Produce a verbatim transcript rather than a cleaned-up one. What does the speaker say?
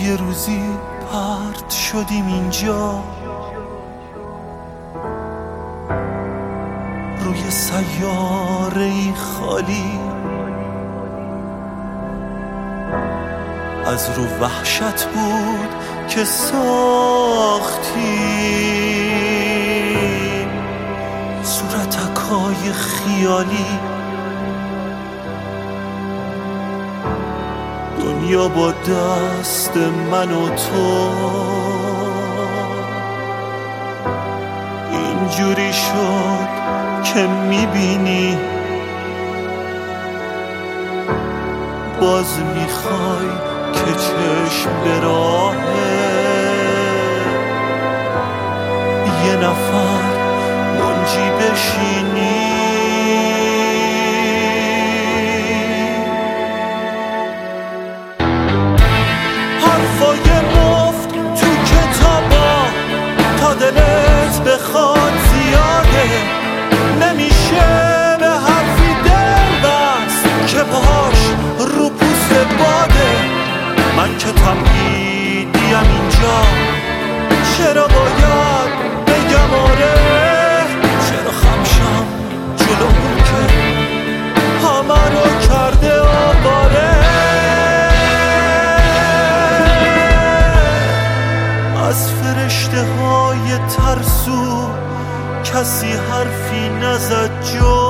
یه روزی پرت شدیم اینجا روی سیاره‌ای خالی، از رو وحشت بود که ساختیم صورتکای خیالی. دنیا با دست من و تو اینجوری شد که میبینی باز میخوای که چشم به راهه یه نفر منجی بشینی. حرفای مفت تو کتابا تا دلت بخواد زیاده، نمیشه به حرفی دل بست که پاهاش رو پوست باده. من که تمهیدیم اینجا، چرا باید بگم آره؟ چرا خمشم جلو اون که همه رو کرده آواره؟ از فرشته های ترسو کسی حرفی نزد جا